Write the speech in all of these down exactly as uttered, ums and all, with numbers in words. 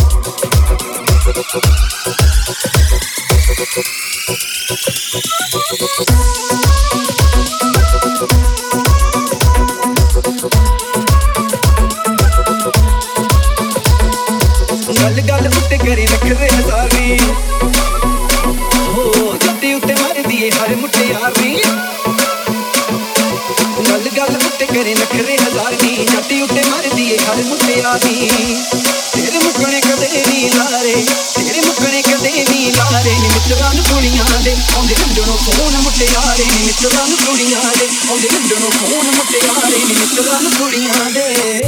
गल गल उत्ते करी रखदे हजारी हो जट्टी उत्ते मार दिए हर मुट्टे यारी गल गल उत्ते करी रखदे हजारी जट्टी उत्ते मार दिए हर मुट्टे यारी तेरे मुकने कदे नी लारे तेरे मुकने कदे नी लारे नी मित्रां नूं कुड़ियां दे आउंदे लंडनों फोन मुट्टे यारे नी मित्रां नूं कुड़ियां दे आउंदे लंडनों फोन मुट्टे यारे नी मित्रां नूं कुड़ियां दे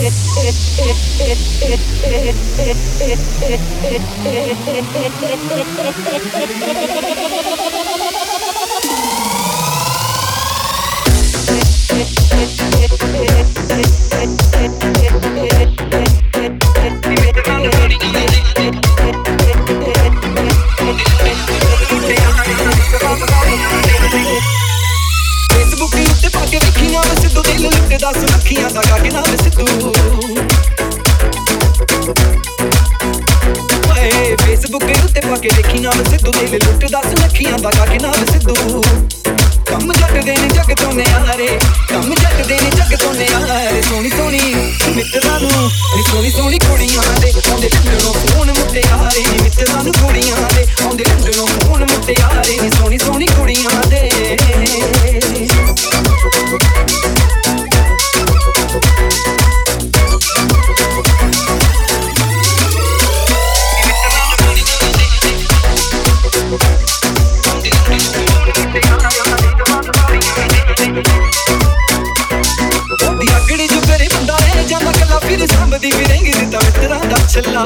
फेसबुक उत्ते पाके वेखी ना मैं सिद्धू दिल लुटदा सुनखियां दा गा के ना मैं सिद्धू फेसबुक उत्ते पाके देखी ना मैं सिद्धू दिल लुटदा सुनखियां दा गा के ना मैं सिद्धू कम जट दे ने जग तो ने यारे कम जट दे ने जग तो ने यारे सोनी सोनी मित्रां नूं नी सोनी सोनी कुड़ियां दे आउंदे लंडनों फोन मुट्टे यारे नी मित्रां नूं कुड़ियां दे आउंदे लंडनों फोन मुट्टे यारे नी सोनी सोनी कुड़ियां दे अगड़ी जो करे बंदा है जाना कला फिर सांभदी फिरेंगी दिता मित्रां दा छल्ला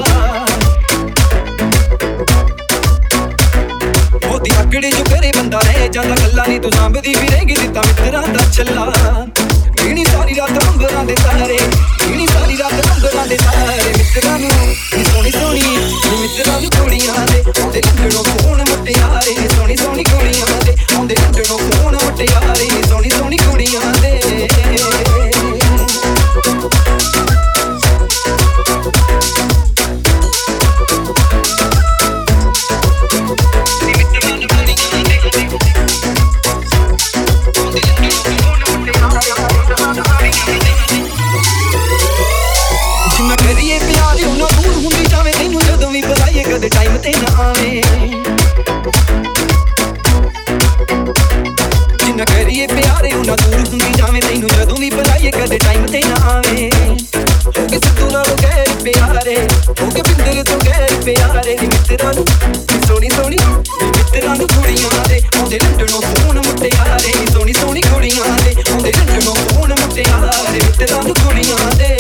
ओदी अगड़ी जो करे बंदा है जाना कला नी तू सांभदी फिरेंगी दिता मित्रां दा छल्ला गिनी सारी रात अंबरां दे तारे गिनी सारी रात अंबरां दे तारे मित्रां नूं नी सोनी सोनी मित्रां नूं कुड़ियां दे आउंदे लंडनों फोन मुट्टे यारे नी सोनी सोनी कुड़ियां दे आउंदे लंडनों फोन मुट्टे यारे नी सोनी सोनी कुड़ियां दे जिन्ना करिए प्यार उन्ना दूर हुंदी जावे तैनूं जदों भी बुलाईए कदे टाइम ते ना आवे जिन्ना करिए प्यार उन्ना दूर हुंदी जावे तैनूं जदों भी बुलाईए कदे टाइम ते ना आवे होके सिद्धू नालों गैर प्यारे होके बिंदर तो गैर प्यारे नी मित्रां नूं नी सोनी सोनी नी मित्रां नूं कुड़ियां दे आउंदे लंडनों फोन मुट्टे यारे नी सोनी सोनी कुड़ियां दे आउंदे लंडनों फोन मुट्टे यारे मित्रां नूं कुड़ियां दे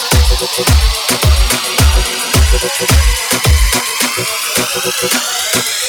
We'll be right back.